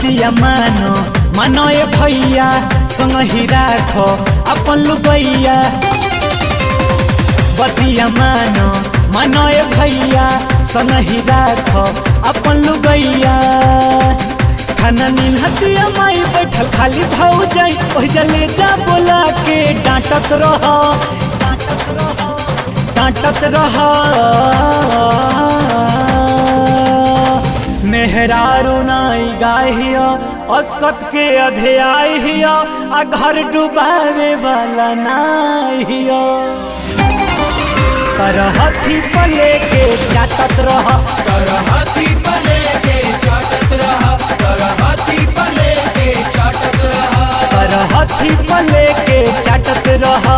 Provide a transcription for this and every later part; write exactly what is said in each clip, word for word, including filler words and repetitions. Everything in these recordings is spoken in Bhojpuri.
बतिया मानो मानो ए भैया संग ही राखो अपन लुबैया। बतिया मानो मानो ए भैया संग ही राखो अपन लुबैया। खाना नीन हतिया माई बैठल खाली भाव जाई ओह जले जा बोला के डांटत रहो डांटत रहो। मेहरारू नाई गाहिया अस्कत के अध्याय हिया आ घर डुबावे वाला नाहिया। करहथी पले के चाटत रह करहथी पले के चाटत रह करहथी पले के चाटत रह करहथी पले के चाटत रह।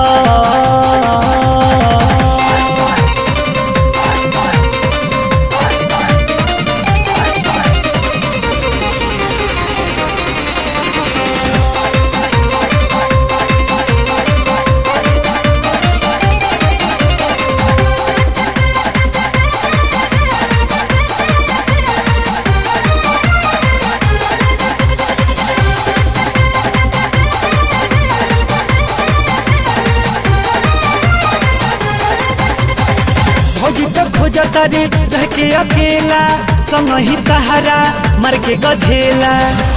खोजतारी रह के अकेला संग ही तहरा मर के गझेला।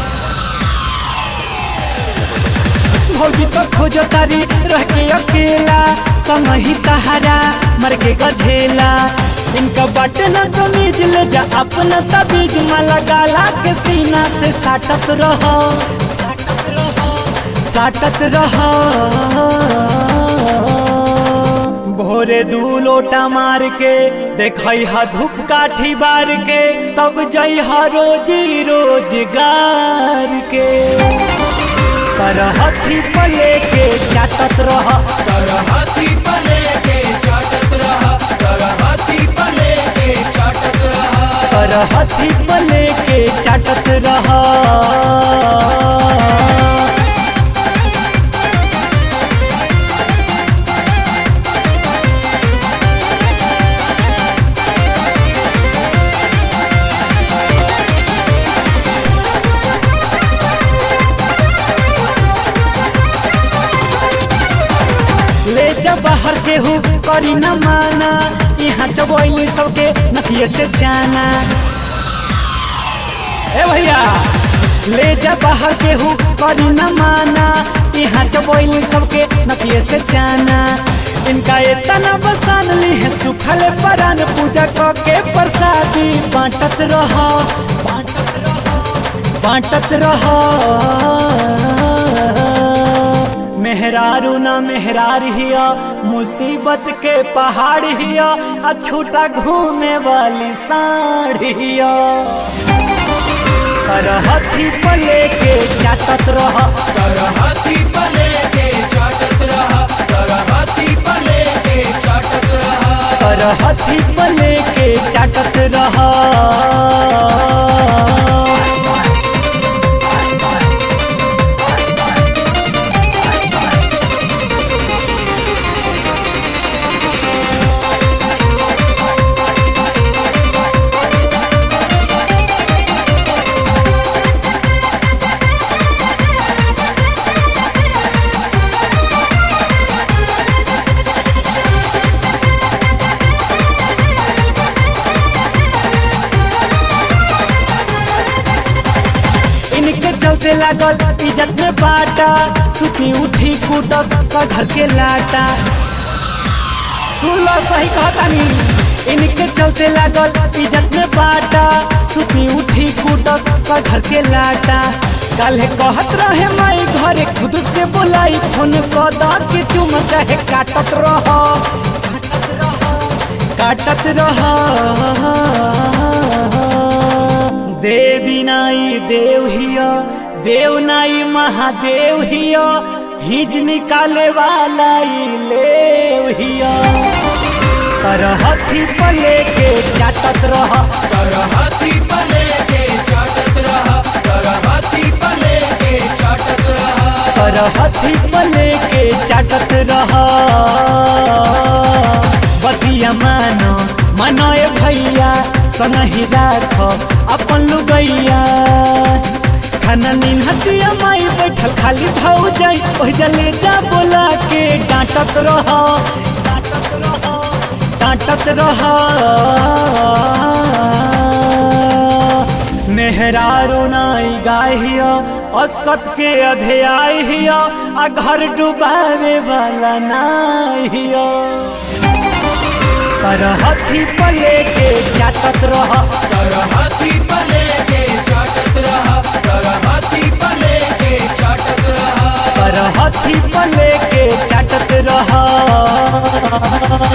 भौजी तो खोजतारी रह के अकेला संग ही तहरा मर के गझेला। इनका बाटे न तो नीज ले जा अपना तबीज माला गाला के सीना से साटत रहो साटत रहो साटत रहो। भोरे दू लोटा मार के देखई हा धूप काठी बार के तब जई हा रोजी रोजगार के। करहथी पले के चाटत रह करहथी पले के चाटत रह करहथी पले के चाटत रह करहथी पले के चाटत रह। ले जा बाहर के हूँ करी न माना यहाँ चबोली सबके नथिये से जाना। ए भैया ले जा बाहर के हूँ करी न माना यहाँ चबोली सबके नथिये से जाना। इनका इतना बसान ली है सुखल परान पूजा के प्रसादी बांटत रहो बांटत रहो बांटत रहो। मेहरारू ना मेहरार हिया मुसीबत के पहाड़ हिया आ छूटा घूमे वाली साड़ी हिया। करहथी पले के चाटत रह करहथी पले के चाटत रह करहथी पले के चाटत रह करहथी पले के चाटत रह। चलते लागल इज्जत में बाटा सुती उठी कूटस का घर के लाटा। सुन लो सही कहतानी इनके चलते लागल इज्जत में बाटा सुती उठी कूटस का घर के लाटा। कल कहत रहे माई घरे खुद के बोलाई फोन कदा के चुम चाहे काटत रहो काटत रहो। देवी नाई देव हिया देव नाई महादेव हिया हिज निकाले वाला लेव हिया। करहथी पले के चाटत रह करहथी पले के चाटत रह करहथी पले के चाटत रह करहथी पले के चाटत रह। बतिया मानो मानो ए भैया संग ही राखो अपन लुगैया। नदिया माई बैठल खाली भाऊ जाई ओह जले जा बोला के डांटत रह डांटत रह डांटत रह मेहरारू नाई गाहिया अस्कत के अधेआई हिया आ घर डुबावे वाला नाहिया कर हाथी पले के चाटत रह कर हाथी पले के चाटत रहा कर हाथी पले के चाटत रहा कर हाथी पले के चाटत रह